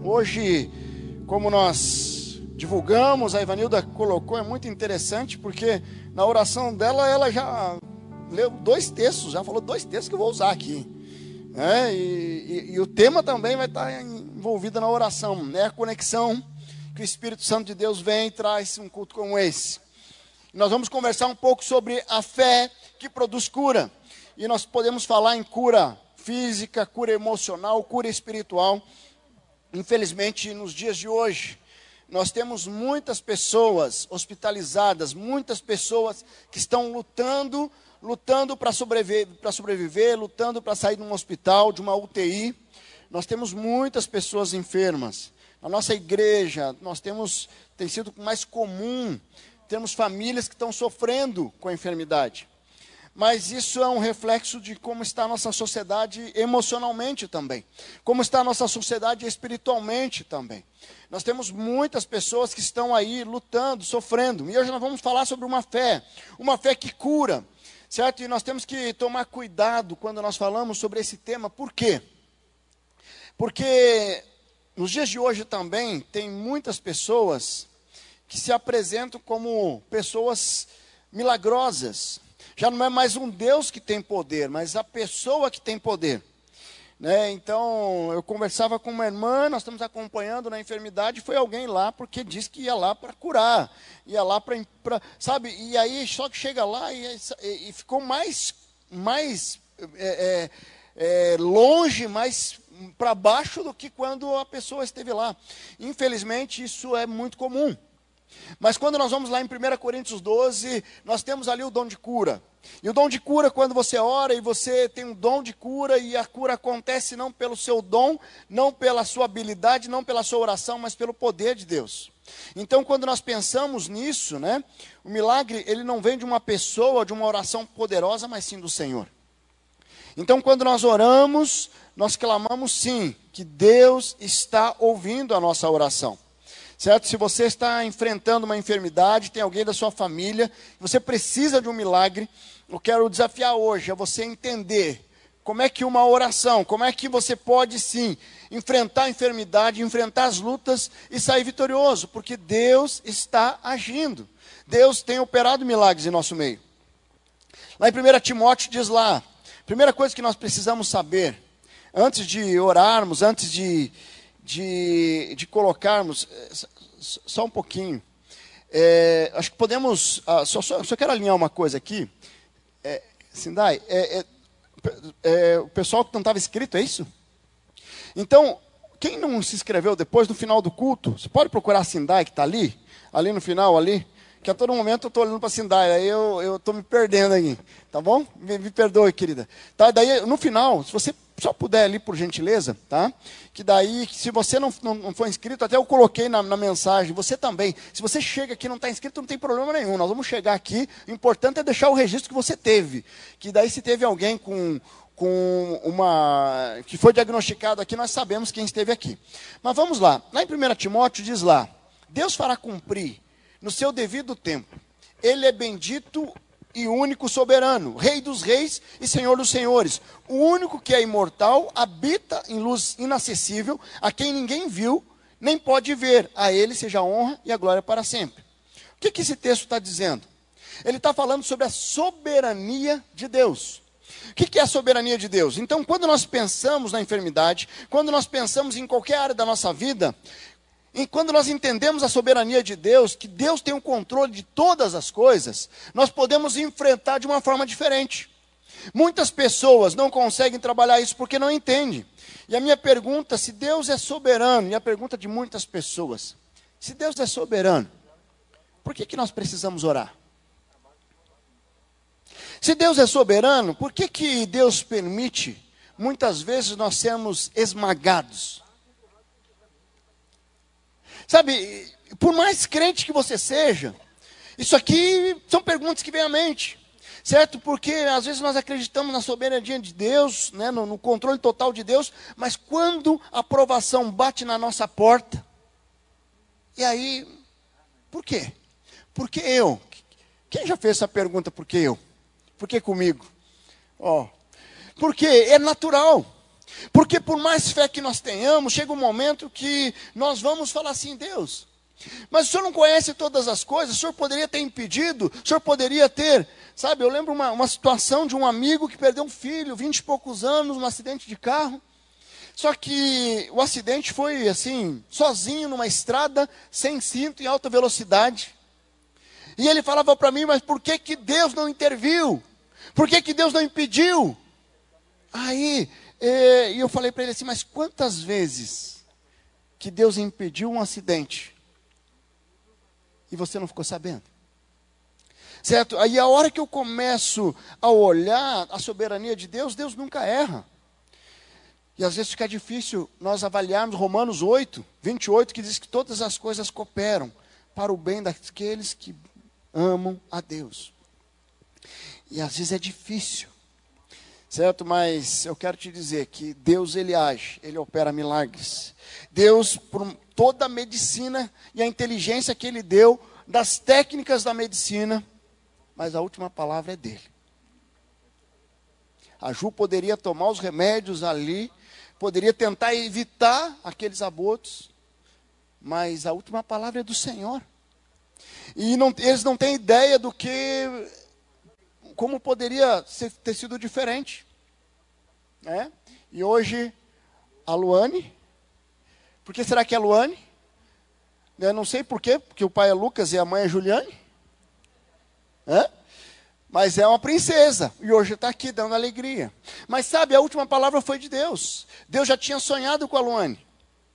Hoje, como nós divulgamos, a Ivanilda colocou, é muito interessante, porque na oração dela, ela já leu 2 textos, já falou 2 textos que eu vou usar aqui. E o tema também vai estar envolvido na oração, né? A conexão que o Espírito Santo de Deus vem e traz um culto como esse. Nós vamos conversar um pouco sobre a fé que produz cura. E nós podemos falar em cura física, cura emocional, cura espiritual. Infelizmente, nos dias de hoje, nós temos muitas pessoas hospitalizadas, muitas pessoas que estão lutando para sobreviver, lutando para sair de um hospital, de uma UTI. Nós temos muitas pessoas enfermas. Na nossa igreja, tem sido mais comum termos famílias que estão sofrendo com a enfermidade. Mas isso é um reflexo de como está a nossa sociedade emocionalmente também. Como está a nossa sociedade espiritualmente também. Nós temos muitas pessoas que estão aí lutando, sofrendo. E hoje nós vamos falar sobre uma fé que cura. Certo? E nós temos que tomar cuidado quando nós falamos sobre esse tema. Por quê? Porque nos dias de hoje também tem muitas pessoas que se apresentam como pessoas milagrosas. Já não é mais um Deus que tem poder, mas a pessoa que tem poder. Né? Então, eu conversava com uma irmã, nós estamos acompanhando na enfermidade, foi alguém lá, porque disse que ia lá para curar, ia lá para, sabe, e aí só que chega lá e ficou mais longe, mais para baixo do que quando a pessoa esteve lá. Infelizmente, isso é muito comum. Mas quando nós vamos lá em 1 Coríntios 12, nós temos ali o dom de cura. E o dom de cura, quando você ora e você tem um dom de cura, e a cura acontece não pelo seu dom, não pela sua habilidade, não pela sua oração, mas pelo poder de Deus. Então, quando nós pensamos nisso, né, o milagre, ele não vem de uma pessoa, de uma oração poderosa, mas sim do Senhor. Então, quando nós oramos, nós clamamos sim, que Deus está ouvindo a nossa oração. Certo? Se você está enfrentando uma enfermidade, tem alguém da sua família, você precisa de um milagre, eu quero desafiar hoje a você entender como é que uma oração, como é que você pode sim enfrentar a enfermidade, enfrentar as lutas e sair vitorioso, porque Deus está agindo. Deus tem operado milagres em nosso meio. Lá em 1 Timóteo diz lá, primeira coisa que nós precisamos saber, antes de orarmos, antes de colocarmos, só um pouquinho, acho que podemos, só quero alinhar uma coisa aqui, Sindai, o pessoal que não estava inscrito, é isso? Então, quem não se inscreveu depois, no final do culto, você pode procurar a Sindai que está ali no final, ali, que a todo momento eu estou olhando para a Sindai, aí eu estou me perdendo aí, tá bom? Me perdoe, querida. Tá, daí, no final, se você só puder ali, por gentileza, tá? Que daí, se você não for inscrito, até eu coloquei na mensagem, você também. Se você chega aqui e não está inscrito, não tem problema nenhum. Nós vamos chegar aqui, o importante é deixar o registro que você teve. Que daí, se teve alguém que foi diagnosticado aqui, nós sabemos quem esteve aqui. Mas vamos lá. Lá em 1 Timóteo diz lá, Deus fará cumprir no seu devido tempo. Ele é bendito e único soberano, Rei dos reis e Senhor dos senhores. O único que é imortal, habita em luz inacessível, a quem ninguém viu, nem pode ver. A ele seja a honra e a glória para sempre. O que esse texto está dizendo? Ele está falando sobre a soberania de Deus. O que é a soberania de Deus? Então, quando nós pensamos na enfermidade, quando nós pensamos em qualquer área da nossa vida, e quando nós entendemos a soberania de Deus, que Deus tem o controle de todas as coisas, nós podemos enfrentar de uma forma diferente. Muitas pessoas não conseguem trabalhar isso porque não entendem. E a minha pergunta, se Deus é soberano, e a pergunta de muitas pessoas, se Deus é soberano, por que nós precisamos orar? Se Deus é soberano, por que Deus permite, muitas vezes, nós sermos esmagados? Sabe, por mais crente que você seja, isso aqui são perguntas que vêm à mente, certo? Porque às vezes nós acreditamos na soberania de Deus, né, no controle total de Deus, mas quando a provação bate na nossa porta, e aí, por quê? Por que eu? Quem já fez essa pergunta, por que eu? Por que comigo? Porque é natural. Porque por mais fé que nós tenhamos, chega um momento que nós vamos falar assim: Deus, mas o Senhor não conhece todas as coisas, o Senhor poderia ter impedido, o Senhor poderia ter, sabe, eu lembro uma situação de um amigo que perdeu um filho, 20 e poucos anos, num acidente de carro. Só que o acidente foi assim, sozinho numa estrada, sem cinto, em alta velocidade. E ele falava para mim: mas por que que Deus não interviu? Por que que Deus não impediu? Aí, e eu falei para ele assim: mas quantas vezes que Deus impediu um acidente e você não ficou sabendo? Certo? Aí a hora que eu começo a olhar a soberania de Deus, Deus nunca erra. E às vezes fica difícil nós avaliarmos Romanos 8, 28, que diz que todas as coisas cooperam para o bem daqueles que amam a Deus. E às vezes é difícil, certo? Mas eu quero te dizer que Deus, Ele age, Ele opera milagres. Deus, por toda a medicina e a inteligência que Ele deu, das técnicas da medicina, mas a última palavra é dele. A Ju poderia tomar os remédios ali, poderia tentar evitar aqueles abortos, mas a última palavra é do Senhor. E eles não têm ideia do que, como poderia ter sido diferente. Né? E hoje, a Luane, por que será que é a Luane? Eu não sei por quê, porque o pai é Lucas e a mãe é Juliane. Mas é uma princesa, e hoje está aqui dando alegria. Mas sabe, a última palavra foi de Deus. Deus já tinha sonhado com a Luane.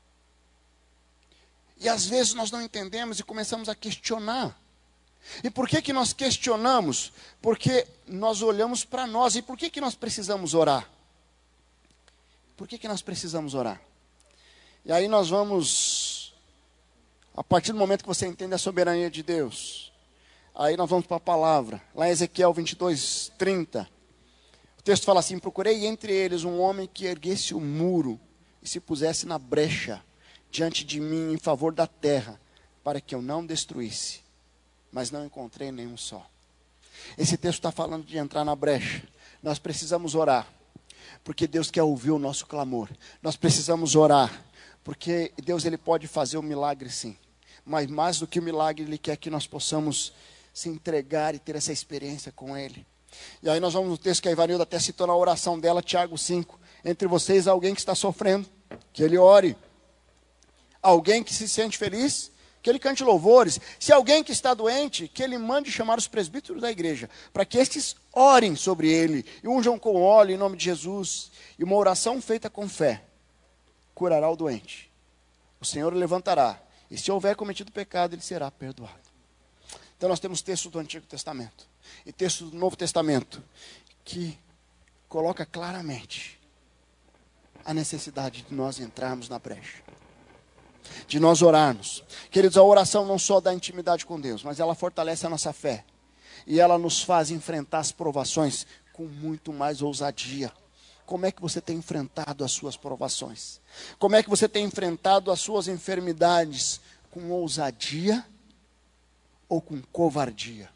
E às vezes nós não entendemos e começamos a questionar. E por que que nós questionamos? Porque nós olhamos para nós. E por que que nós precisamos orar? Por que que nós precisamos orar? E aí nós vamos, a partir do momento que você entende a soberania de Deus, aí nós vamos para a palavra. Lá em Ezequiel 22, 30. O texto fala assim: procurei entre eles um homem que erguesse o muro e se pusesse na brecha diante de mim em favor da terra, para que eu não destruísse. Mas não encontrei nenhum só. Esse texto está falando de entrar na brecha. Nós precisamos orar, porque Deus quer ouvir o nosso clamor. Nós precisamos orar, porque Deus, Ele pode fazer o milagre sim. Mas mais do que o milagre, Ele quer que nós possamos se entregar e ter essa experiência com Ele. E aí nós vamos no texto que a Ivanilda até citou na oração dela, Tiago 5. Entre vocês, alguém que está sofrendo, que ele ore. Alguém que se sente feliz, que ele cante louvores. Se alguém que está doente, que ele mande chamar os presbíteros da igreja, para que estes orem sobre ele, e unjam com óleo em nome de Jesus. E uma oração feita com fé curará o doente. O Senhor o levantará, e se houver cometido pecado, ele será perdoado. Então nós temos textos do Antigo Testamento e textos do Novo Testamento que coloca claramente a necessidade de nós entrarmos na brecha, de nós orarmos. Queridos, a oração não só dá intimidade com Deus, mas ela fortalece a nossa fé e ela nos faz enfrentar as provações com muito mais ousadia. Como é que você tem enfrentado as suas provações? Como é que você tem enfrentado as suas enfermidades? Com ousadia ou com covardia?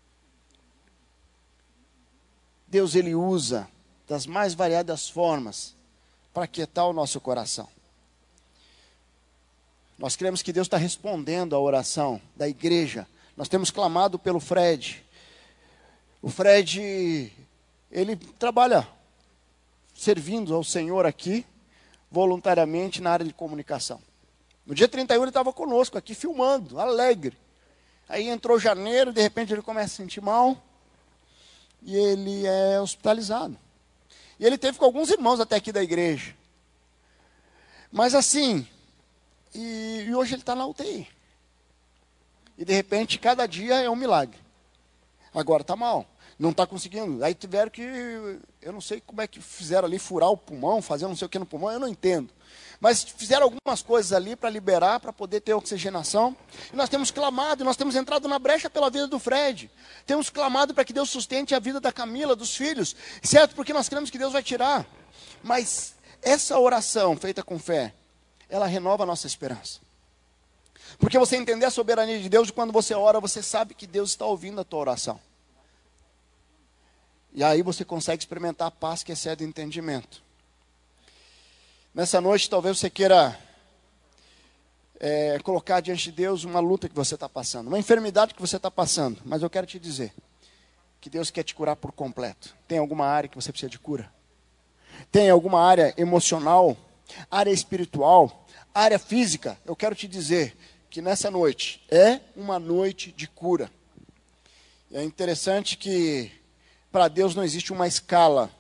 Deus, Ele usa das mais variadas formas para aquietar o nosso coração. Nós cremos que Deus está respondendo à oração da igreja. Nós temos clamado pelo Fred. O Fred, ele trabalha servindo ao Senhor aqui, voluntariamente na área de comunicação. No dia 31 ele estava conosco aqui, filmando, alegre. Aí entrou janeiro, de repente ele começa a sentir mal, e ele é hospitalizado. E ele teve com alguns irmãos até aqui da igreja. Mas assim, e hoje ele está na UTI. E de repente, cada dia é um milagre. Agora está mal, não está conseguindo. Aí tiveram que, eu não sei como é que fizeram ali, furar o pulmão, fazer não sei o que no pulmão, eu não entendo. Mas fizeram algumas coisas ali para liberar, para poder ter oxigenação. E nós temos clamado, nós temos entrado na brecha pela vida do Fred. Temos clamado para que Deus sustente a vida da Camila, dos filhos. Certo? Porque nós cremos que Deus vai tirar. Mas essa oração feita com fé, ela renova a nossa esperança. Porque você entender a soberania de Deus, e quando você ora, você sabe que Deus está ouvindo a tua oração. E aí você consegue experimentar a paz que excede o entendimento. Nessa noite, talvez você queira colocar diante de Deus uma luta que você está passando, uma enfermidade que você está passando. Mas eu quero te dizer que Deus quer te curar por completo. Tem alguma área que você precisa de cura? Tem alguma área emocional, área espiritual, área física? Eu quero te dizer que nessa noite é uma noite de cura. E é interessante que para Deus não existe uma escala.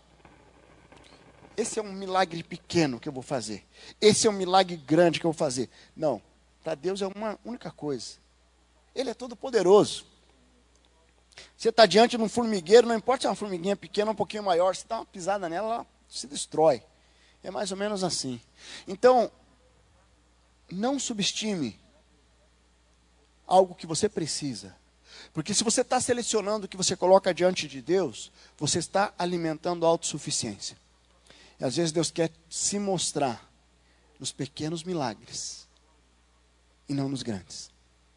Esse é um milagre pequeno que eu vou fazer. Esse é um milagre grande que eu vou fazer. Não, para Deus é uma única coisa. Ele é todo poderoso. Você está diante de um formigueiro, não importa se é uma formiguinha pequena ou um pouquinho maior, você dá uma pisada nela, ela se destrói. É mais ou menos assim. Então, não subestime algo que você precisa. Porque se você está selecionando o que você coloca diante de Deus, você está alimentando a autossuficiência. E às vezes Deus quer se mostrar nos pequenos milagres e não nos grandes.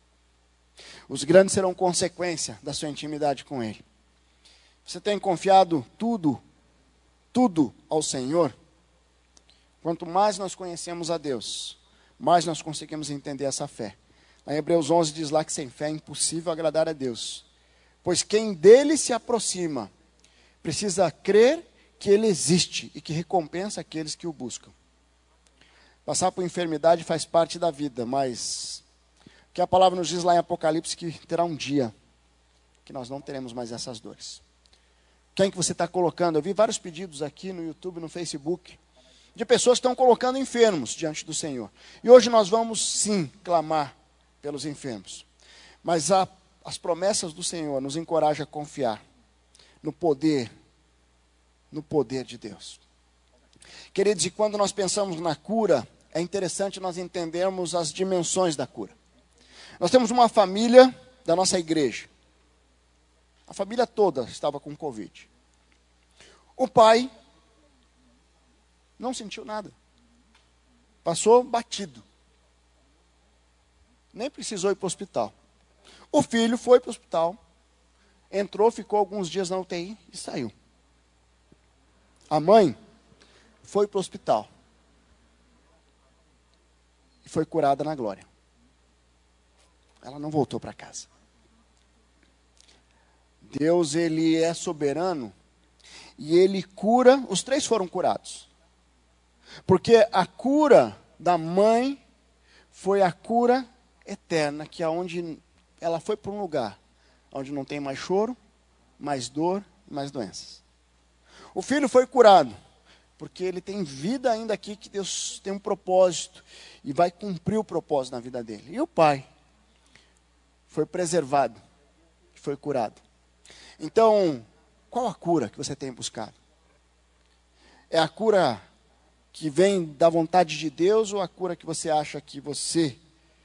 Os grandes serão consequência da sua intimidade com Ele. Você tem confiado tudo ao Senhor? Quanto mais nós conhecemos a Deus, mais nós conseguimos entender essa fé. Em Hebreus 11 diz lá que sem fé é impossível agradar a Deus. Pois quem dele se aproxima, precisa crer que ele existe e que recompensa aqueles que o buscam. Passar por enfermidade faz parte da vida, mas que a palavra nos diz lá em Apocalipse que terá um dia que nós não teremos mais essas dores. Quem que você está colocando? Eu vi vários pedidos aqui no YouTube, no Facebook, de pessoas que estão colocando enfermos diante do Senhor. E hoje nós vamos sim clamar pelos enfermos. Mas as promessas do Senhor nos encorajam a confiar no poder de Deus. Queridos, e quando nós pensamos na cura, é interessante nós entendermos as dimensões da cura. Nós temos uma família da nossa igreja. A família toda estava com Covid. O pai não sentiu nada. Passou batido. Nem precisou ir para o hospital. O filho foi para o hospital, entrou, ficou alguns dias na UTI e saiu. A mãe foi para o hospital e foi curada na glória. Ela não voltou para casa. Deus, Ele é soberano e Ele cura, os três foram curados. Porque a cura da mãe foi a cura eterna, que é onde ela foi para um lugar onde não tem mais choro, mais dor, mais doenças. O filho foi curado, porque ele tem vida ainda aqui, que Deus tem um propósito e vai cumprir o propósito na vida dele. E o pai foi preservado, foi curado. Então, qual a cura que você tem buscado? É a cura que vem da vontade de Deus ou a cura que você acha que você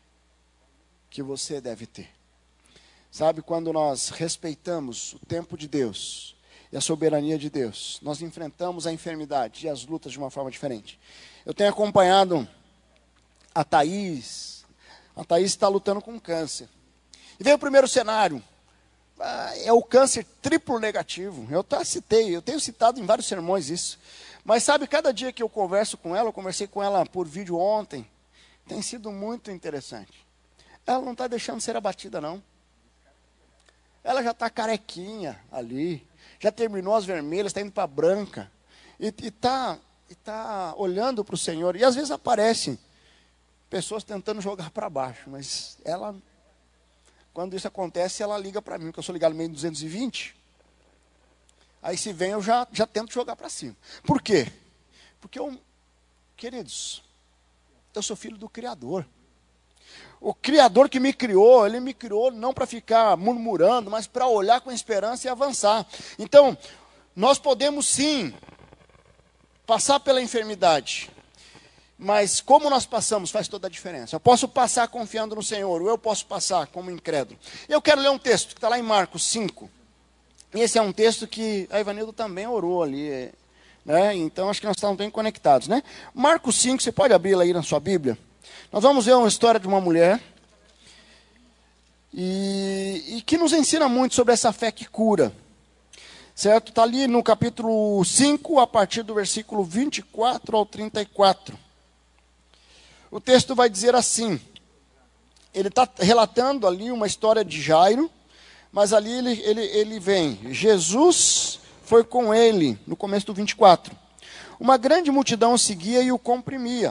deve ter? Sabe, quando nós respeitamos o tempo de Deus e a soberania de Deus, nós enfrentamos a enfermidade e as lutas de uma forma diferente. Eu tenho acompanhado a Thaís. A Thaís está lutando com câncer. E veio o primeiro cenário. É o câncer triplo negativo. Eu tenho citado em vários sermões isso. Mas sabe, cada dia que eu converso com ela, eu conversei com ela por vídeo ontem, tem sido muito interessante. Ela não está deixando de ser abatida, não. Ela já está carequinha ali, já terminou as vermelhas, está indo para a branca, e está olhando para o Senhor. E às vezes aparecem pessoas tentando jogar para baixo, mas ela, quando isso acontece, ela liga para mim, porque eu sou ligado no meio 220. Aí se vem, eu já tento jogar para cima. Por quê? Porque queridos, eu sou filho do Criador. O Criador que me criou, Ele me criou não para ficar murmurando, mas para olhar com esperança e avançar. Então, nós podemos sim passar pela enfermidade, mas como nós passamos faz toda a diferença. Eu posso passar confiando no Senhor, ou eu posso passar como incrédulo. Eu quero ler um texto que está lá em Marcos 5. E esse é um texto que a Ivanildo também orou ali, né? Então acho que nós estamos bem conectados, né? Marcos 5, você pode abrir aí na sua Bíblia? Nós vamos ver uma história de uma mulher e que nos ensina muito sobre essa fé que cura. certo? Está ali no capítulo 5, a partir do versículo 24 ao 34. O texto vai dizer assim, ele está relatando ali uma história de Jairo, mas ali ele vem, Jesus foi com ele, no começo do 24. Uma grande multidão o seguia e o comprimia.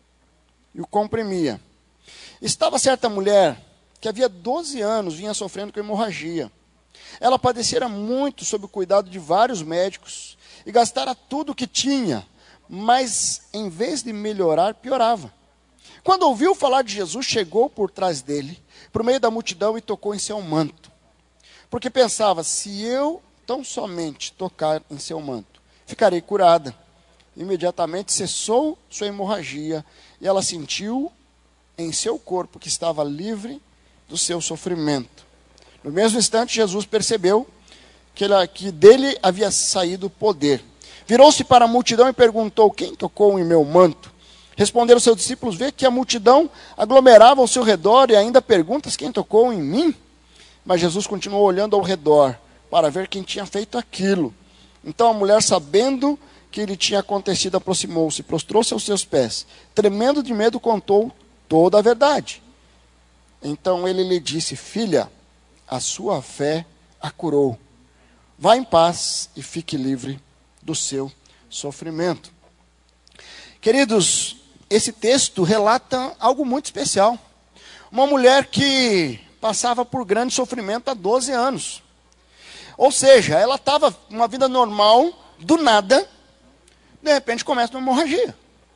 Estava certa mulher, que havia 12 anos, vinha sofrendo com hemorragia. Ela padecera muito sob o cuidado de vários médicos, e gastara tudo o que tinha, mas em vez de melhorar, piorava. Quando ouviu falar de Jesus, chegou por trás dele, por meio da multidão, e tocou em seu manto. Porque pensava, se eu tão somente tocar em seu manto, ficarei curada. Imediatamente cessou sua hemorragia, e ela sentiu em seu corpo que estava livre do seu sofrimento. No mesmo instante, Jesus percebeu que dele havia saído poder. Virou-se para a multidão e perguntou, quem tocou em meu manto? Responderam seus discípulos, vê que a multidão aglomerava ao seu redor e ainda perguntas, quem tocou em mim? Mas Jesus continuou olhando ao redor para ver quem tinha feito aquilo. Então a mulher, sabendo que lhe tinha acontecido, aproximou-se, prostrou-se aos seus pés. Tremendo de medo, contou toda a verdade. Então ele lhe disse, filha, a sua fé a curou. Vá em paz e fique livre do seu sofrimento. Queridos, esse texto relata algo muito especial. Uma mulher que passava por grande sofrimento há 12 anos. Ou seja, ela estava uma vida normal, do nada, de repente começa uma hemorragia.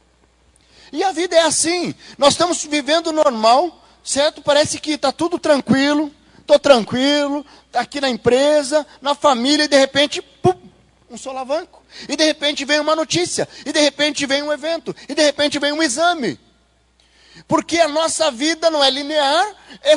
E a vida é assim, nós estamos vivendo normal, certo? Parece que está tudo tranquilo, estou tranquilo, aqui na empresa, na família, e de repente, pum, um solavanco. E de repente vem uma notícia, e de repente vem um evento, e de repente vem um exame. Porque a nossa vida não é linear,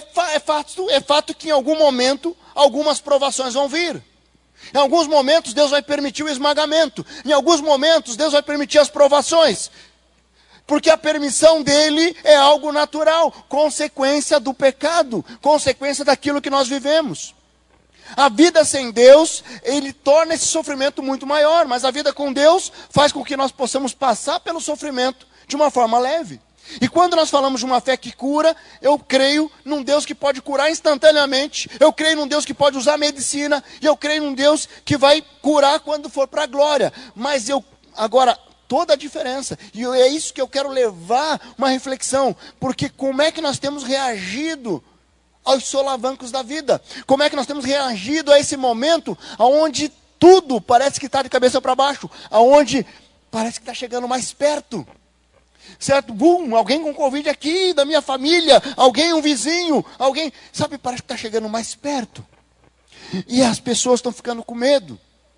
é fato que em algum momento, algumas provações vão vir. Em alguns momentos Deus vai permitir o esmagamento, em alguns momentos Deus vai permitir as provações. Porque a permissão dele é algo natural, consequência do pecado, consequência daquilo que nós vivemos. A vida sem Deus, ele torna esse sofrimento muito maior, mas a vida com Deus faz com que nós possamos passar pelo sofrimento de uma forma leve. E quando nós falamos de uma fé que cura, eu creio num Deus que pode curar instantaneamente, eu creio num Deus que pode usar medicina, e eu creio num Deus que vai curar quando for para a glória. Mas agora, toda a diferença, e é isso que eu quero levar uma reflexão, porque como é que nós temos reagido aos solavancos da vida? Como é que nós temos reagido a esse momento onde tudo parece que está de cabeça para baixo, onde parece que está chegando mais perto? Certo? Bum, alguém com Covid aqui, da minha família, um vizinho, sabe, parece que está chegando mais perto. E as pessoas estão ficando com medo.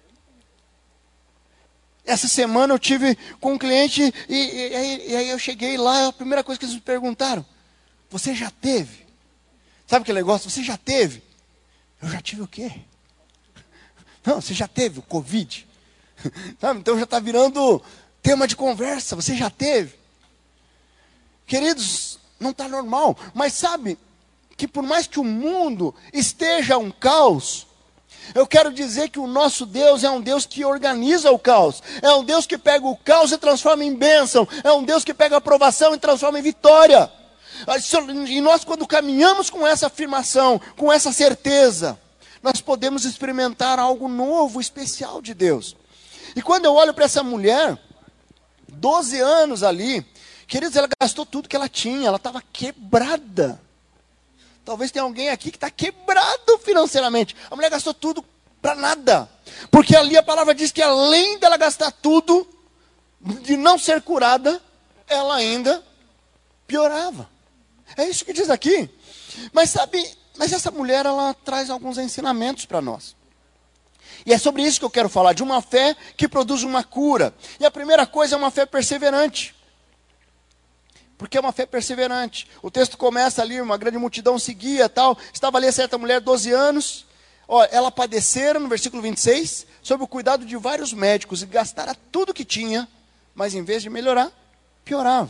Essa semana eu tive com um cliente, e aí eu cheguei lá, a primeira coisa que eles me perguntaram, você já teve? Sabe aquele negócio? Você já teve? Eu já tive o quê? Não, você já teve o Covid? Sabe? Então já está virando tema de conversa, você já teve? Queridos, não está normal, mas sabe que por mais que o mundo esteja um caos, eu quero dizer que o nosso Deus é um Deus que organiza o caos, é um Deus que pega o caos e transforma em bênção, é um Deus que pega a provação e transforma em vitória. E nós, quando caminhamos com essa afirmação, com essa certeza, nós podemos experimentar algo novo, especial de Deus. E quando eu olho para essa mulher, 12 anos ali, queridos, ela gastou tudo que ela tinha, ela estava quebrada. Talvez tenha alguém aqui que está quebrado financeiramente. A mulher gastou tudo para nada. Porque ali a palavra diz que além dela gastar tudo, de não ser curada, ela ainda piorava. É isso que diz aqui. Mas essa mulher, ela traz alguns ensinamentos para nós. E é sobre isso que eu quero falar, de uma fé que produz uma cura. E a primeira coisa é uma fé perseverante. Porque é uma fé perseverante. O texto começa ali, uma grande multidão seguia, tal. Estava ali certa mulher, 12 anos. Ela padecera, no versículo 26, sob o cuidado de vários médicos, e gastara tudo que tinha, mas em vez de melhorar, piorava.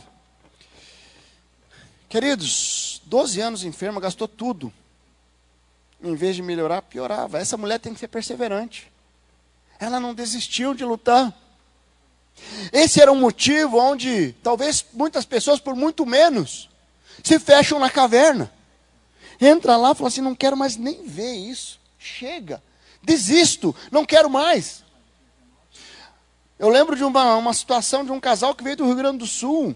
Queridos, 12 anos enferma, gastou tudo. Em vez de melhorar, piorava. Essa mulher tem que ser perseverante. Ela não desistiu de lutar. Esse era um motivo onde talvez muitas pessoas, por muito menos, se fecham na caverna. Entra lá e fala assim, não quero mais nem ver isso. Chega, desisto, não quero mais. Eu lembro de uma situação de um casal que veio do Rio Grande do Sul.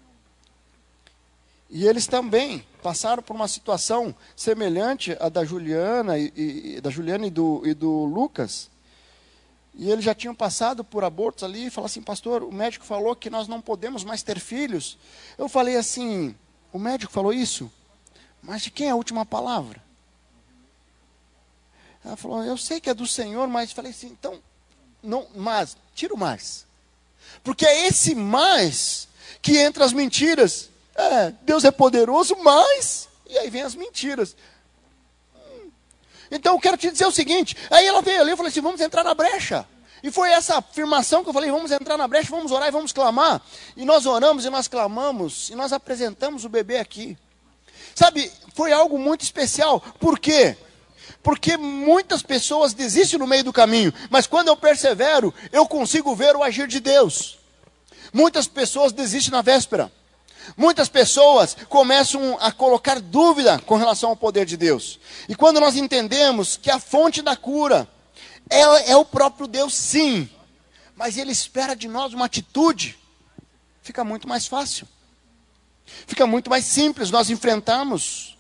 E eles também passaram por uma situação semelhante à da Juliana e do Lucas. E eles já tinham passado por abortos ali e falaram assim, pastor, o médico falou que nós não podemos mais ter filhos. Eu falei assim, o médico falou isso? Mas de quem é a última palavra? Ela falou, eu sei que é do Senhor, mas falei assim, então, não, mas, tira o mais. Porque é esse mais que entra as mentiras. Deus é poderoso, mas... E aí vem as mentiras. Então eu quero te dizer o seguinte, aí ela veio ali e falou assim, vamos entrar na brecha. E foi essa afirmação que eu falei, vamos entrar na brecha, vamos orar e vamos clamar. E nós oramos e nós clamamos, e nós apresentamos o bebê aqui. Sabe, foi algo muito especial. Por quê? Porque muitas pessoas desistem no meio do caminho, mas quando eu persevero, eu consigo ver o agir de Deus. Muitas pessoas desistem na véspera. Muitas pessoas começam a colocar dúvida com relação ao poder de Deus. E quando nós entendemos que a fonte da cura é o próprio Deus, sim, mas Ele espera de nós uma atitude, fica muito mais fácil. Fica muito mais simples nós enfrentarmos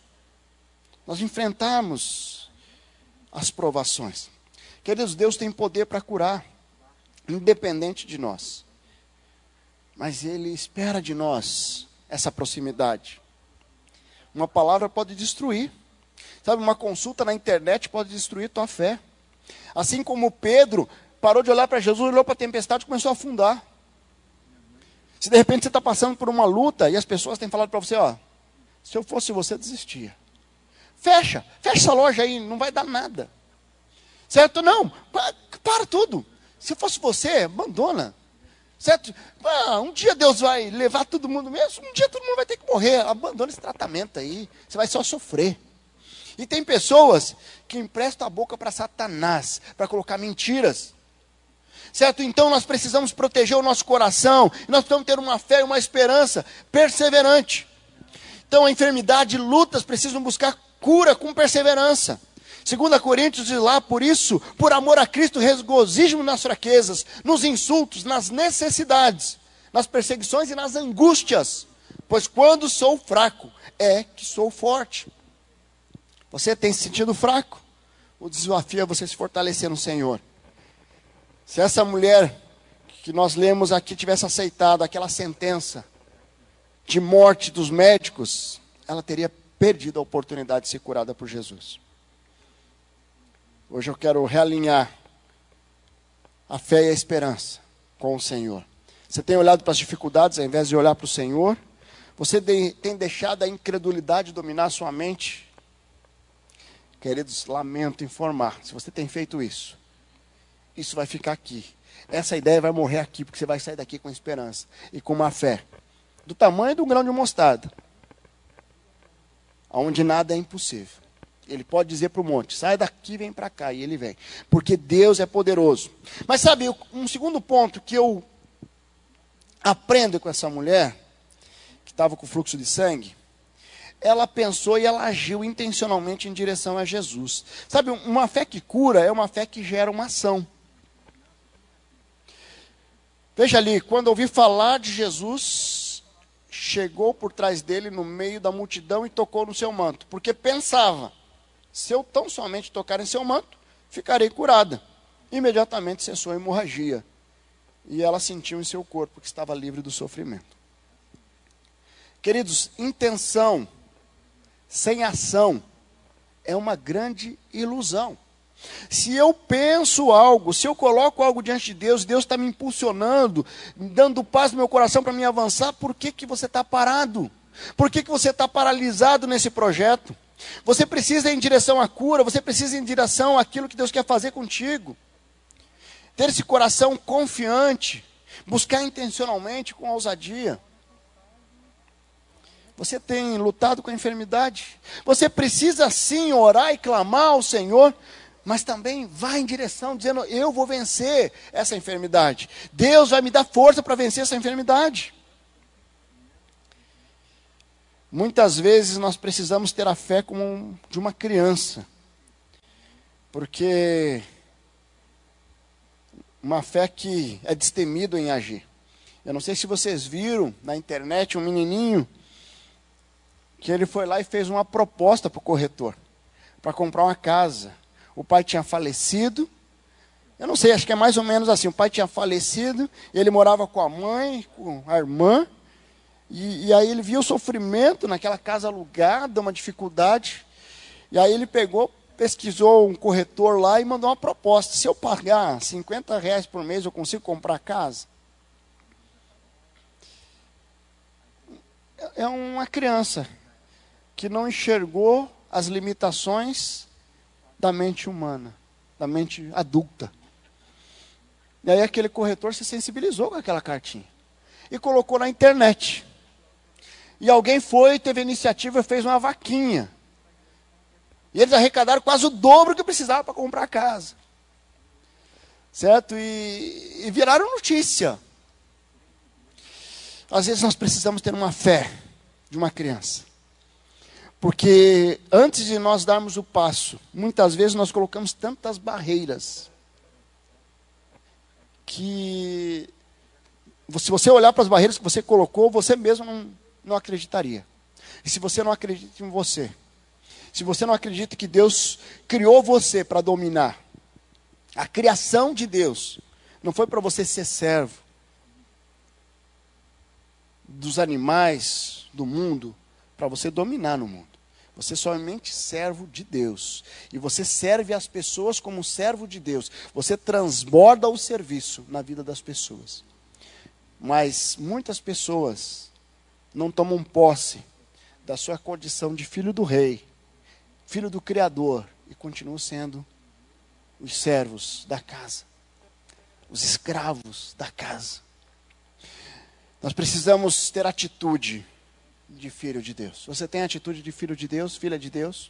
as provações. Queridos, Deus tem poder para curar, independente de nós. Mas Ele espera de nós essa proximidade. Uma palavra pode destruir. Sabe, uma consulta na internet pode destruir tua fé. Assim como Pedro parou de olhar para Jesus, olhou para a tempestade e começou a afundar. Se de repente você está passando por uma luta e as pessoas têm falado para você, se eu fosse você, desistia. Fecha essa loja aí, não vai dar nada. Certo? Não, para tudo. Se fosse você, abandona. Certo? Um dia Deus vai levar todo mundo mesmo, um dia todo mundo vai ter que morrer. Abandona esse tratamento aí, você vai só sofrer. E tem pessoas que emprestam a boca para Satanás, para colocar mentiras. Certo? Então nós precisamos proteger o nosso coração, nós precisamos ter uma fé e uma esperança perseverante. Então a enfermidade, lutas, precisam buscar cura com perseverança. 2 Coríntios diz lá, por isso, por amor a Cristo, regozijemo nas fraquezas, nos insultos, nas necessidades, nas perseguições e nas angústias. Pois quando sou fraco, é que sou forte. Você tem se sentido fraco? O desafio é você se fortalecer no Senhor. Se essa mulher que nós lemos aqui tivesse aceitado aquela sentença de morte dos médicos, ela teria perdido a oportunidade de ser curada por Jesus. Hoje eu quero realinhar a fé e a esperança com o Senhor. Você tem olhado para as dificuldades ao invés de olhar para o Senhor? Você tem deixado a incredulidade dominar a sua mente? Queridos, lamento informar, se você tem feito isso, isso vai ficar aqui. Essa ideia vai morrer aqui, porque você vai sair daqui com esperança e com uma fé do tamanho de um grão de mostarda, onde nada é impossível. Ele pode dizer para o monte, sai daqui, vem para cá, e ele vem. Porque Deus é poderoso. Mas sabe, um segundo ponto que eu aprendo com essa mulher, que estava com fluxo de sangue, ela pensou e ela agiu intencionalmente em direção a Jesus. Sabe, uma fé que cura é uma fé que gera uma ação. Veja ali, quando ouvi falar de Jesus, chegou por trás dele no meio da multidão e tocou no seu manto. Porque pensava, se eu tão somente tocar em seu manto, ficarei curada. Imediatamente cessou a hemorragia. E ela sentiu em seu corpo que estava livre do sofrimento. Queridos, intenção sem ação é uma grande ilusão. Se eu penso algo, se eu coloco algo diante de Deus, Deus está me impulsionando, dando paz no meu coração para me avançar, por que você está parado? Por que você está paralisado nesse projeto? Você precisa ir em direção à cura, você precisa ir em direção àquilo que Deus quer fazer contigo. Ter esse coração confiante, buscar intencionalmente com ousadia. Você tem lutado com a enfermidade? Você precisa sim orar e clamar ao Senhor. mas também vai em direção dizendo, eu vou vencer essa enfermidade. Deus vai me dar força para vencer essa enfermidade. Muitas vezes nós precisamos ter a fé como de uma criança. Porque uma fé que é destemida em agir. Eu não sei se vocês viram na internet um menininho que ele foi lá e fez uma proposta para o corretor, para comprar uma casa. O pai tinha falecido, eu não sei, acho que é mais ou menos assim, o pai tinha falecido, ele morava com a mãe, com a irmã, e aí ele viu o sofrimento naquela casa alugada, uma dificuldade, e aí ele pegou, pesquisou um corretor lá e mandou uma proposta, se eu pagar R$50 por mês, eu consigo comprar a casa? É uma criança que não enxergou as limitações da mente humana, da mente adulta. E aí aquele corretor se sensibilizou com aquela cartinha e colocou na internet. E alguém foi, teve a iniciativa e fez uma vaquinha. E eles arrecadaram quase o dobro que precisava para comprar a casa. Certo? E viraram notícia. Às vezes nós precisamos ter uma fé de uma criança. Porque antes de nós darmos o passo, muitas vezes nós colocamos tantas barreiras que, se você olhar para as barreiras que você colocou, você mesmo não acreditaria. E se você não acredita em você, se você não acredita que Deus criou você para dominar, a criação de Deus não foi para você ser servo dos animais, do mundo, para você dominar no mundo. Você é somente servo de Deus. E você serve as pessoas como servo de Deus. Você transborda o serviço na vida das pessoas. Mas muitas pessoas não tomam posse da sua condição de filho do rei, filho do Criador, e continuam sendo os servos da casa, os escravos da casa. Nós precisamos ter atitude de filho de Deus. Você tem atitude de filho de Deus, filha de Deus?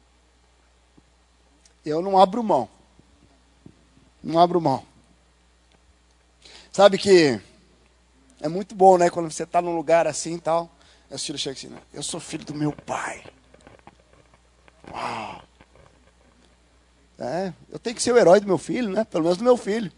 Eu não abro mão. Não abro mão. Sabe que é muito bom, né? Quando você está num lugar assim e tal, os filhos chegam assim, né? Eu sou filho do meu pai. Uau! Eu tenho que ser o herói do meu filho, né? Pelo menos do meu filho.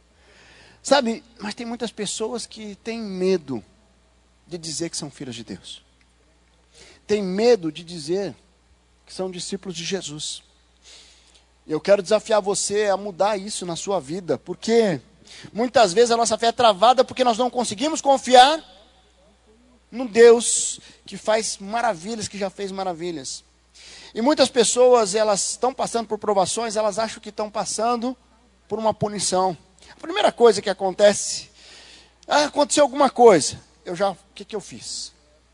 Sabe, mas tem muitas pessoas que têm medo de dizer que são filhos de Deus. Tem medo de dizer que são discípulos de Jesus. Eu quero desafiar você a mudar isso na sua vida, porque muitas vezes a nossa fé é travada porque nós não conseguimos confiar no Deus que faz maravilhas, que já fez maravilhas. E muitas pessoas, elas estão passando por provações, elas acham que estão passando por uma punição. A primeira coisa que acontece, aconteceu alguma coisa. O que eu fiz?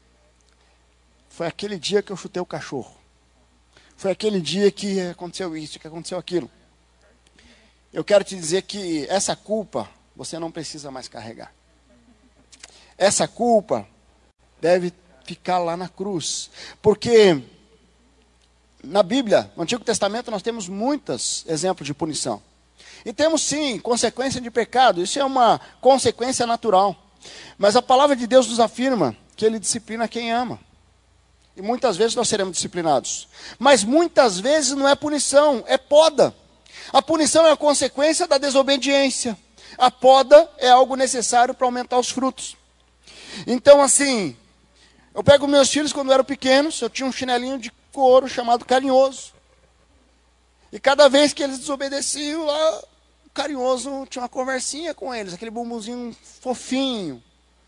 Foi aquele dia que eu chutei o cachorro. Foi aquele dia que aconteceu isso, que aconteceu aquilo. Eu quero te dizer que essa culpa, você não precisa mais carregar. Essa culpa deve ficar lá na cruz. Porque na Bíblia, no Antigo Testamento, nós temos muitos exemplos de punição. E temos sim, consequência de pecado. Isso é uma consequência natural. Mas a palavra de Deus nos afirma que Ele disciplina quem ama. E muitas vezes nós seremos disciplinados. Mas muitas vezes não é punição, é poda. A punição é a consequência da desobediência. A poda é algo necessário para aumentar os frutos. Então assim, eu pego meus filhos quando eram pequenos, eu tinha um chinelinho de couro chamado Carinhoso. E cada vez que eles desobedeciam lá, o Carinhoso tinha uma conversinha com eles, aquele bumbumzinho fofinho,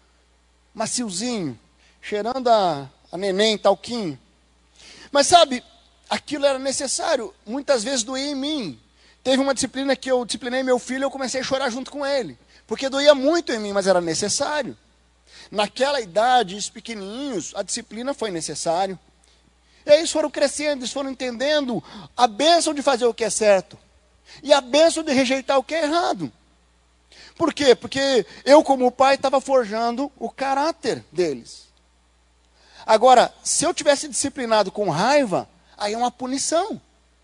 maciozinho, cheirando a neném, talquinho. Mas sabe, aquilo era necessário, muitas vezes doía em mim. Teve uma disciplina que eu disciplinei meu filho e eu comecei a chorar junto com ele, porque doía muito em mim, mas era necessário. Naquela idade, os pequenininhos, a disciplina foi necessário. E aí eles foram crescendo, eles foram entendendo a bênção de fazer o que é certo e a bênção de rejeitar o que é errado. Por quê? Porque eu, como pai, estava forjando o caráter deles. Agora, se eu tivesse disciplinado com raiva, aí é uma punição.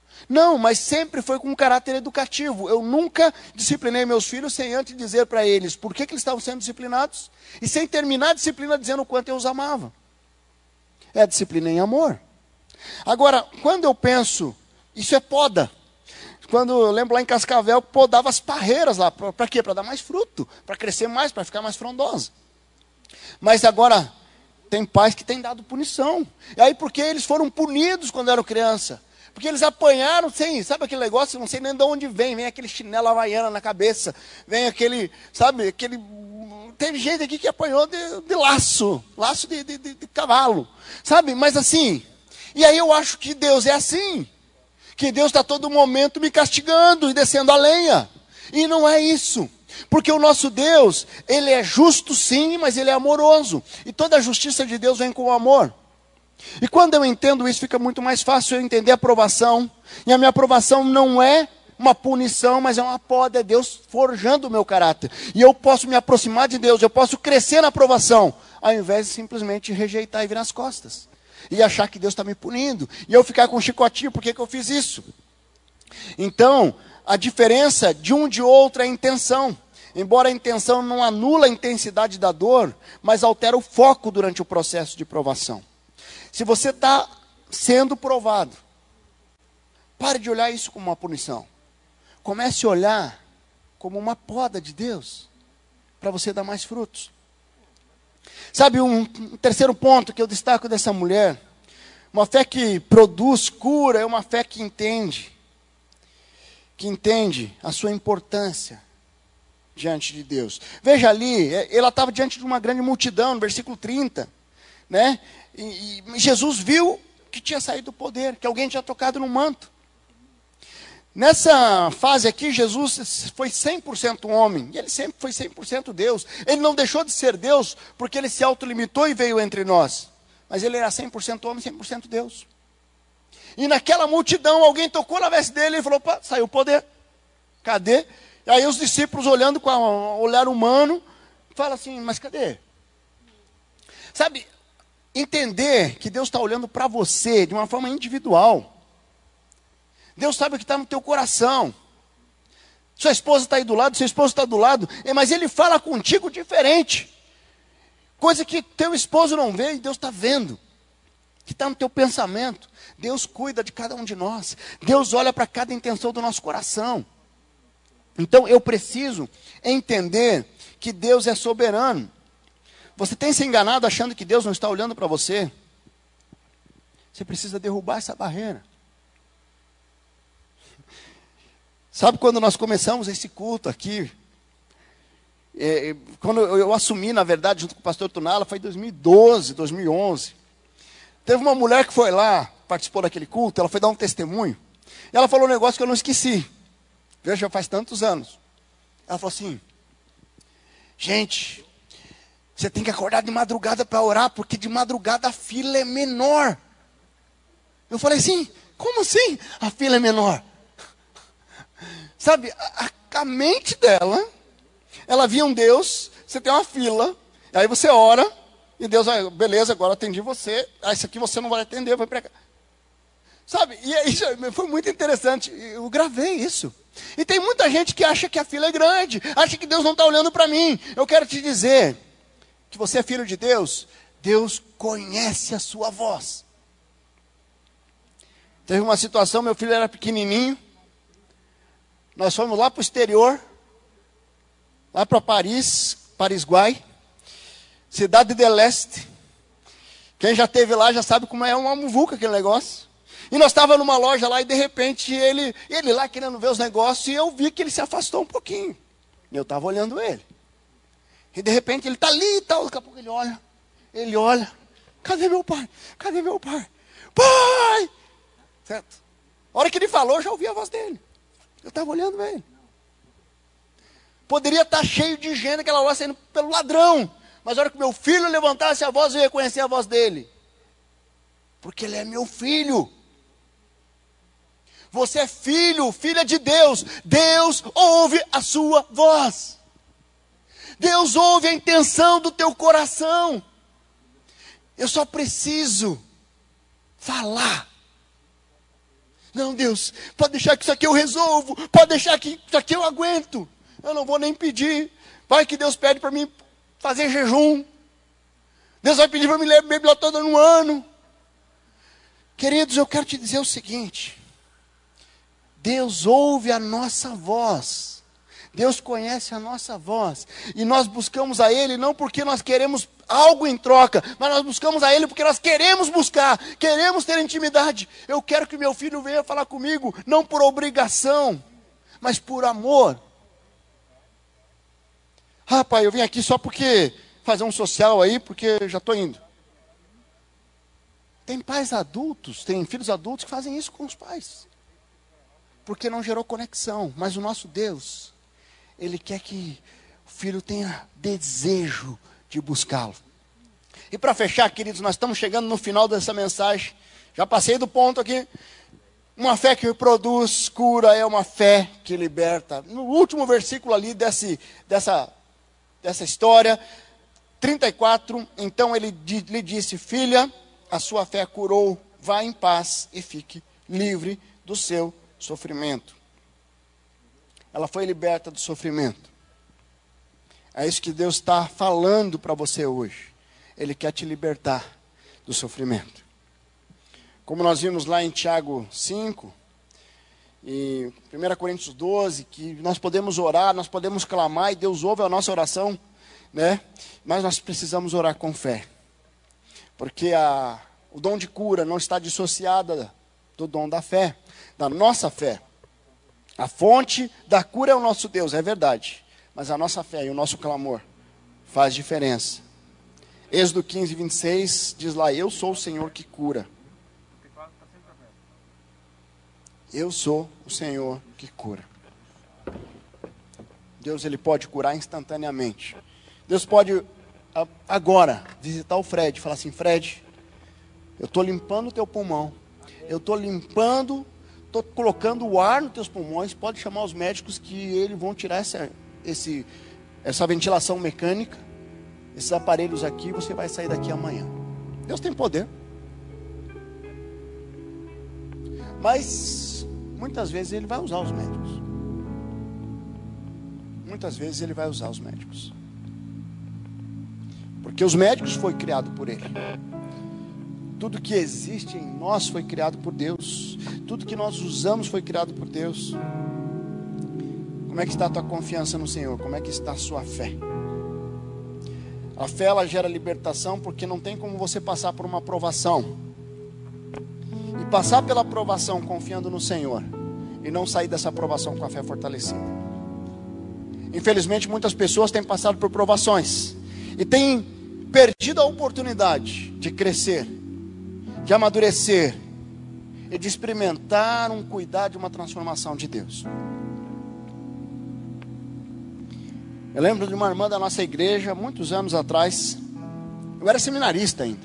Não, mas sempre foi com um caráter educativo. Eu nunca disciplinei meus filhos sem antes dizer para eles por que eles estavam sendo disciplinados. E sem terminar a disciplina dizendo o quanto eu os amava. É a disciplina em amor. Agora, quando eu penso, isso é poda. Quando eu lembro lá em Cascavel, podava as parreiras lá. Para quê? Para dar mais fruto, para crescer mais, para ficar mais frondosa. Mas agora, tem pais que têm dado punição. E aí, porque eles foram punidos quando eram criança? Porque eles apanharam sem, sabe aquele negócio, não sei nem de onde vem aquele chinelo havaiana na cabeça, vem aquele, sabe, aquele... Teve gente aqui que apanhou de laço de cavalo, sabe? Mas assim, e aí eu acho que Deus é assim, que Deus está todo momento me castigando e descendo a lenha. E não é isso, porque o nosso Deus, Ele é justo sim, mas Ele é amoroso. E toda a justiça de Deus vem com o amor. E quando eu entendo isso, fica muito mais fácil eu entender a aprovação. E a minha aprovação não é uma punição, mas é uma poda, é Deus forjando o meu caráter. E eu posso me aproximar de Deus, eu posso crescer na aprovação, ao invés de simplesmente rejeitar e virar as costas. E achar que Deus está me punindo. E eu ficar com um chicotinho, por que eu fiz isso? Então, a diferença de um de outro é a intenção. Embora a intenção não anula a intensidade da dor, mas altera o foco durante o processo de provação. Se você está sendo provado, pare de olhar isso como uma punição. Comece a olhar como uma poda de Deus, para você dar mais frutos. Sabe, um terceiro ponto que eu destaco dessa mulher, uma fé que produz cura, é uma fé que entende a sua importância diante de Deus. Veja ali, ela estava diante de uma grande multidão, no versículo 30, né? E Jesus viu que tinha saído o poder, que alguém tinha tocado no manto. Nessa fase aqui, Jesus foi 100% homem, e ele sempre foi 100% Deus. Ele não deixou de ser Deus, porque ele se autolimitou e veio entre nós. Mas ele era 100% homem, 100% Deus. E naquela multidão, alguém tocou na veste dele e falou, opa, saiu o poder. Cadê? E aí os discípulos olhando com o olhar humano, falam assim, mas cadê? Sabe, entender que Deus está olhando para você de uma forma individual. Deus sabe o que está no teu coração. Sua esposa está aí do lado, seu esposo está do lado, mas ele fala contigo diferente. Coisa que teu esposo não vê e Deus está vendo. Que está no teu pensamento. Deus cuida de cada um de nós. Deus olha para cada intenção do nosso coração. Então eu preciso entender que Deus é soberano. Você tem se enganado achando que Deus não está olhando para você? Você precisa derrubar essa barreira. Sabe quando nós começamos esse culto aqui? Quando eu assumi, na verdade, junto com o pastor Tunala, foi em 2012, 2011. Teve uma mulher que foi lá, participou daquele culto, ela foi dar um testemunho. E ela falou um negócio que eu não esqueci. Veja, já faz tantos anos. Ela falou assim, gente, você tem que acordar de madrugada para orar, porque de madrugada a fila é menor. Eu falei assim, como assim a fila é menor? Sabe, a mente dela, ela via um Deus, você tem uma fila, aí você ora, e Deus, beleza, agora atendi você, isso aqui você não vai atender, vai pregar. Sabe, e isso foi muito interessante, eu gravei isso. E tem muita gente que acha que a fila é grande, acha que Deus não está olhando para mim. Eu quero te dizer, que você é filho de Deus, Deus conhece a sua voz. Teve uma situação, meu filho era pequenininho, nós fomos lá para o exterior, lá para Paris, Paris-Guay, Cidade de Leste. Quem já esteve lá já sabe como é uma muvuca aquele negócio. E nós estávamos numa loja lá e de repente ele lá querendo ver os negócios e eu vi que ele se afastou um pouquinho. E eu estava olhando ele. E de repente ele está ali e tal, daqui a pouco ele olha, cadê meu pai? Cadê meu pai? Pai! Certo? A hora que ele falou, eu já ouvi a voz dele. Eu estava olhando ele. Poderia estar cheio de gente naquela loja saindo pelo ladrão. Mas a hora que meu filho levantasse a voz, eu ia reconhecer a voz dele. Porque ele é meu filho. Você é filho, filha de Deus. Deus ouve a sua voz. Deus ouve a intenção do teu coração. Eu só preciso falar. Não, Deus, pode deixar que isso aqui eu resolvo. Pode deixar que isso aqui eu aguento. Eu não vou nem pedir. Vai que Deus pede para mim fazer jejum. Deus vai pedir para mim ler a Bíblia toda no ano. Queridos, eu quero te dizer o seguinte. Deus ouve a nossa voz. Deus conhece a nossa voz. E nós buscamos a Ele não porque nós queremos algo em troca, mas nós buscamos a Ele porque nós queremos buscar, queremos ter intimidade. Eu quero que meu filho venha falar comigo, não por obrigação, mas por amor. Ah, pai, eu vim aqui só porque fazer um social aí, porque já estou indo. Tem pais adultos, tem filhos adultos que fazem isso com os pais. Porque não gerou conexão. Mas o nosso Deus, Ele quer que o filho tenha desejo de buscá-lo. E para fechar, queridos, nós estamos chegando no final dessa mensagem. Já passei do ponto aqui. Uma fé que produz cura é uma fé que liberta. No último versículo ali dessa história, 34, então ele lhe disse, filha, a sua fé curou, vá em paz e fique livre do seu sofrimento. Ela foi liberta do sofrimento. É isso que Deus está falando para você hoje. Ele quer te libertar do sofrimento. Como nós vimos lá em Tiago 5, e 1 Coríntios 12, que nós podemos orar, nós podemos clamar, e Deus ouve a nossa oração, né? Mas nós precisamos orar com fé. Porque o dom de cura não está dissociado do dom da fé, da nossa fé. A fonte da cura é o nosso Deus, é verdade. Mas a nossa fé e o nosso clamor faz diferença. Êxodo 15, 26 diz lá, eu sou o Senhor que cura. Eu sou o Senhor que cura. Deus, Ele pode curar instantaneamente. Deus pode agora visitar o Fred e falar assim, Fred, eu estou limpando o teu pulmão. Eu estou limpando, estou colocando o ar nos teus pulmões. Pode chamar os médicos que eles vão tirar essa ventilação mecânica. Esses aparelhos aqui, você vai sair daqui amanhã. Deus tem poder. Mas muitas vezes Ele vai usar os médicos. Muitas vezes Ele vai usar os médicos. Porque os médicos foi criado por Ele. Tudo que existe em nós foi criado por Deus. Tudo que nós usamos foi criado por Deus. Como é que está a tua confiança no Senhor? Como é que está a sua fé? A fé, ela gera libertação, porque não tem como você passar por uma provação e passar pela provação confiando no Senhor e não sair dessa provação com a fé fortalecida. Infelizmente, muitas pessoas têm passado por provações e têm perdido a oportunidade de crescer, de amadurecer e de experimentar um cuidado de uma transformação de Deus. Eu lembro de uma irmã da nossa igreja, muitos anos atrás. Eu era seminarista ainda.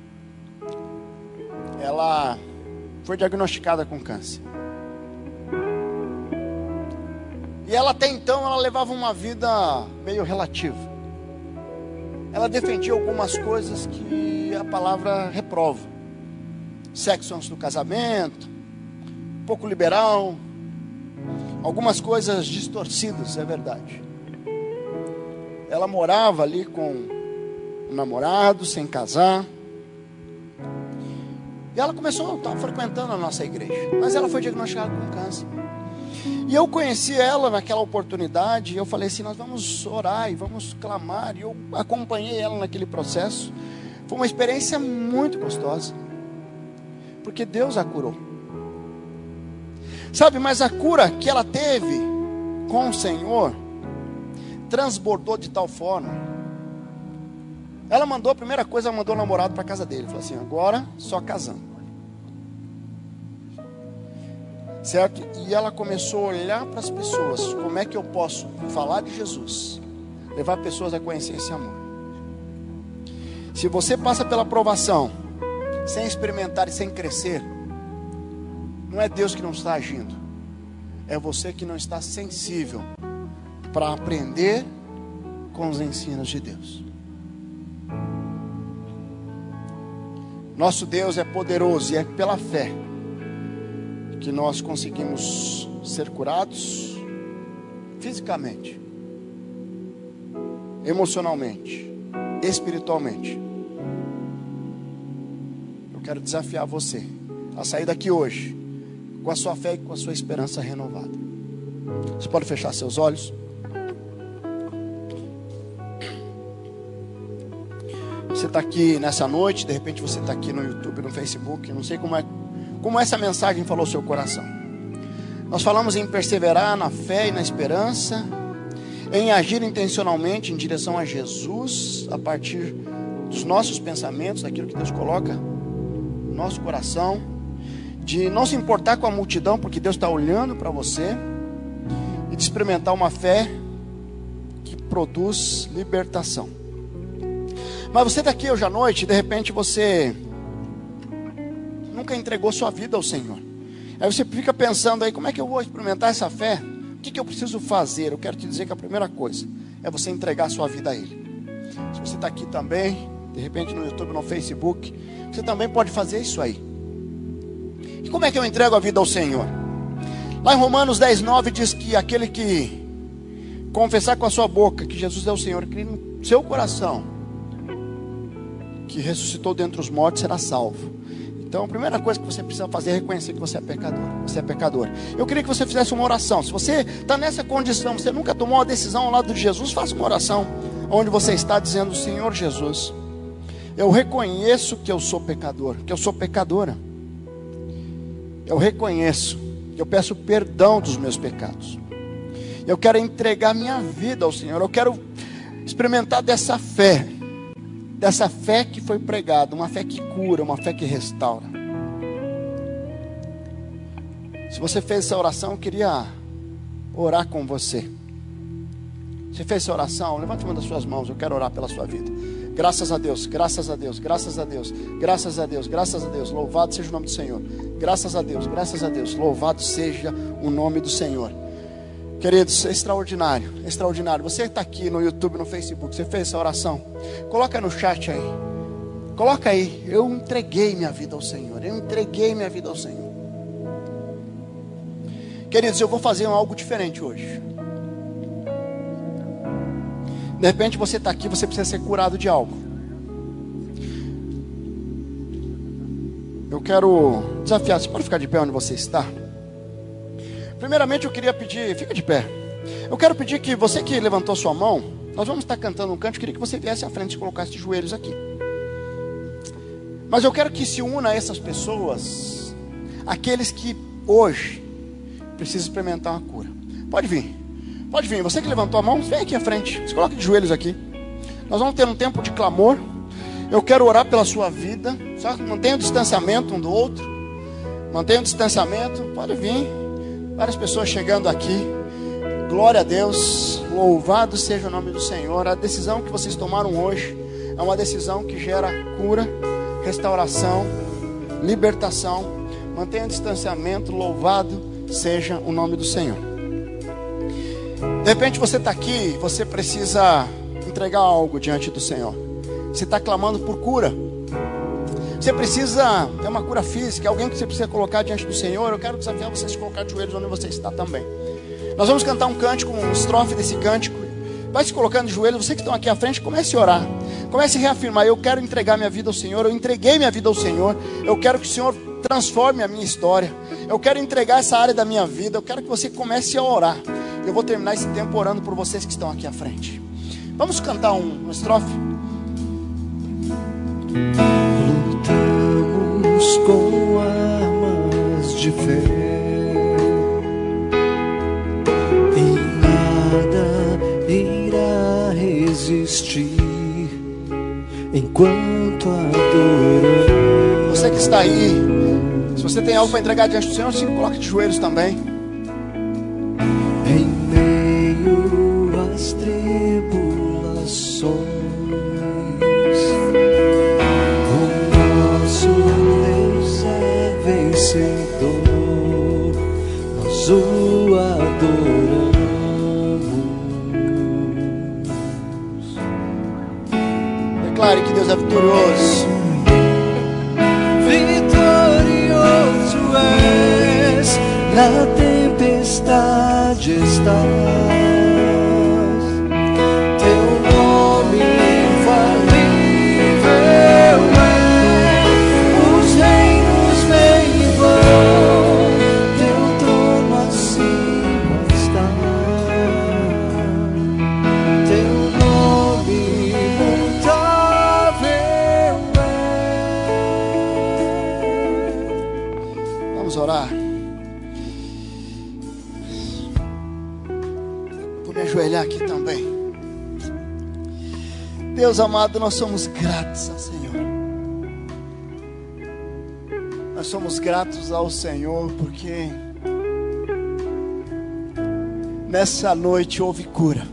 Ela foi diagnosticada com câncer. E ela até então, ela levava uma vida meio relativa. Ela defendia algumas coisas que a palavra reprova. Sexo antes do casamento, um pouco liberal, algumas coisas distorcidas, é verdade. Ela morava ali com um namorado, sem casar. E ela começou a estar frequentando a nossa igreja. Mas ela foi diagnosticada com câncer. E eu conheci ela naquela oportunidade. E eu falei assim, nós vamos orar e vamos clamar. E eu acompanhei ela naquele processo. Foi uma experiência muito gostosa. Porque Deus a curou. Sabe, mas a cura que ela teve com o Senhor transbordou de tal forma. Ela mandou, a primeira coisa, ela mandou o namorado para casa dele. Falou assim, agora só casando. Certo? E ela começou a olhar para as pessoas. Como é que eu posso falar de Jesus? Levar pessoas a conhecer esse amor. Se você passa pela provação, sem experimentar e sem crescer, não é Deus que não está agindo. É você que não está sensível para aprender com os ensinos de Deus. Nosso Deus é poderoso e é pela fé que nós conseguimos ser curados fisicamente, emocionalmente, espiritualmente. Eu quero desafiar você a sair daqui hoje com a sua fé e com a sua esperança renovada. Você pode fechar seus olhos? Você está aqui nessa noite, de repente você está aqui no YouTube, no Facebook, não sei como essa mensagem falou ao seu coração. Nós falamos em perseverar na fé e na esperança, em agir intencionalmente em direção a Jesus, a partir dos nossos pensamentos, daquilo que Deus coloca no nosso coração, de não se importar com a multidão, porque Deus está olhando para você, e de experimentar uma fé que produz libertação. Mas você está aqui hoje à noite e de repente você nunca entregou sua vida ao Senhor. Aí você fica pensando aí, como é que eu vou experimentar essa fé? O que eu preciso fazer? Eu quero te dizer que a primeira coisa é você entregar a sua vida a Ele. Se você está aqui também, de repente no YouTube, no Facebook, você também pode fazer isso aí. E como é que eu entrego a vida ao Senhor? Lá em Romanos 10:9 diz que aquele que confessar com a sua boca que Jesus é o Senhor, crer no seu coração que ressuscitou dentre os mortos, será salvo. Então a primeira coisa que você precisa fazer é reconhecer que você é pecador. Você é pecador. Eu queria que você fizesse uma oração. Se você está nessa condição, você nunca tomou uma decisão ao lado de Jesus, faça uma oração onde você está dizendo: Senhor Jesus, eu reconheço que eu sou pecador, que eu sou pecadora. Eu reconheço que eu peço perdão dos meus pecados. Eu quero entregar minha vida ao Senhor. Eu quero experimentar dessa fé que foi pregada, uma fé que cura, uma fé que restaura. Se você fez essa oração, eu queria orar com você. Você fez essa oração? Levante uma das suas mãos, eu quero orar pela sua vida. Graças a Deus, graças a Deus, graças a Deus, graças a Deus, graças a Deus. Louvado seja o nome do Senhor. Graças a Deus, louvado seja o nome do Senhor. Queridos, extraordinário, extraordinário. Você está aqui no YouTube, no Facebook, você fez essa oração? Coloca no chat aí. Coloca aí: eu entreguei minha vida ao Senhor. Eu entreguei minha vida ao Senhor. Queridos, eu vou fazer algo diferente hoje. De repente você está aqui, você precisa ser curado de algo. Eu quero desafiar, você pode ficar de pé onde você está? Primeiramente eu queria pedir, fica de pé. Eu quero pedir que você que levantou sua mão, nós vamos estar cantando um canto, eu queria que você viesse à frente e colocasse de joelhos aqui. Mas eu quero que se una a essas pessoas, aqueles que hoje precisam experimentar uma cura. Pode vir, você que levantou a mão, vem aqui à frente, se coloque de joelhos aqui. Nós vamos ter um tempo de clamor. Eu quero orar pela sua vida, só mantenha o distanciamento um do outro. Mantenha o distanciamento, pode vir. Várias pessoas chegando aqui. Glória a Deus. Louvado seja o nome do Senhor. A decisão que vocês tomaram hoje é uma decisão que gera cura, restauração, libertação. Mantenha o distanciamento. Louvado seja o nome do Senhor. De repente você está aqui, você precisa entregar algo diante do Senhor. Você está clamando por cura. Você precisa ter uma cura física, alguém que você precisa colocar diante do Senhor. Eu quero desafiar você a se colocar de joelhos onde você está também. Nós vamos cantar um cântico, um estrofe desse cântico. Vai se colocando de joelhos. Você que estão aqui à frente, comece a orar. Comece a reafirmar: eu quero entregar minha vida ao Senhor. Eu entreguei minha vida ao Senhor. Eu quero que o Senhor transforme a minha história. Eu quero entregar essa área da minha vida. Eu quero que você comece a orar. Eu vou terminar esse tempo orando por vocês que estão aqui à frente. Vamos cantar uma estrofe? Lutamos com armas de fé, e nada irá resistir enquanto adoramos. Você que está aí, se você tem algo para entregar diante do Senhor, se coloque de joelhos também. Em meio às tribulações, nós o adoramos. Declare que Deus é vitorioso. Vitorioso és, na tempestade estás. Teu nome infalível é, os reinos vêm e vão, teu trono acima está. Teu nome imutável é. Vamos orar. Vou me ajoelhar aqui também. Deus amado, nós somos gratos ao Senhor. Nós somos gratos ao Senhor porque nessa noite houve cura.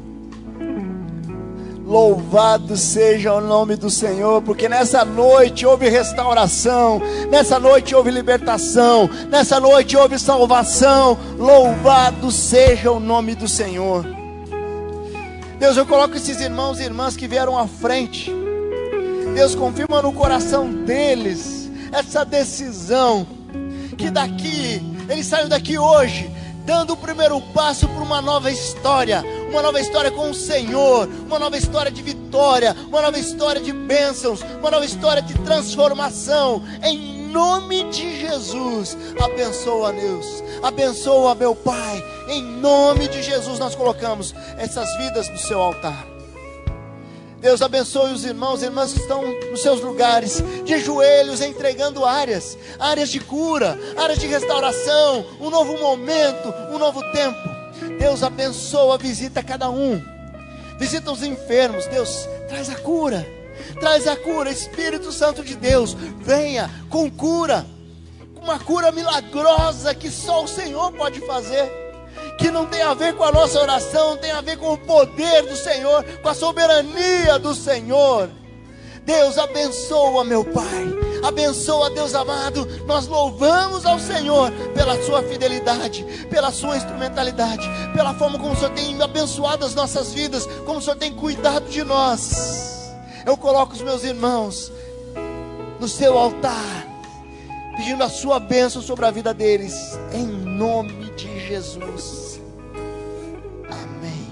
Louvado seja o nome do Senhor, porque nessa noite houve restauração, nessa noite houve libertação, nessa noite houve salvação. Louvado seja o nome do Senhor. Deus, eu coloco esses irmãos e irmãs que vieram à frente. Deus, confirma no coração deles essa decisão, que daqui, eles saiam daqui hoje dando o primeiro passo para uma nova história com o Senhor, uma nova história de vitória, uma nova história de bênçãos, uma nova história de transformação. Em nome de Jesus, abençoa, Deus, abençoa, meu Pai. Em nome de Jesus nós colocamos essas vidas no seu altar. Deus, abençoe os irmãos e irmãs que estão nos seus lugares, de joelhos, entregando áreas de cura, áreas de restauração, um novo momento, um novo tempo. Deus, abençoa, visita cada um, visita os enfermos. Deus, traz a cura, Espírito Santo de Deus, venha com cura, uma cura milagrosa que só o Senhor pode fazer, que não tem a ver com a nossa oração, tem a ver com o poder do Senhor, com a soberania do Senhor. Deus, abençoa, meu Pai, abençoa, Deus amado. Nós louvamos ao Senhor pela sua fidelidade, pela sua instrumentalidade, pela forma como o Senhor tem abençoado as nossas vidas, como o Senhor tem cuidado de nós. Eu coloco os meus irmãos no seu altar, pedindo a sua bênção sobre a vida deles, em nome de Jesus. Amém.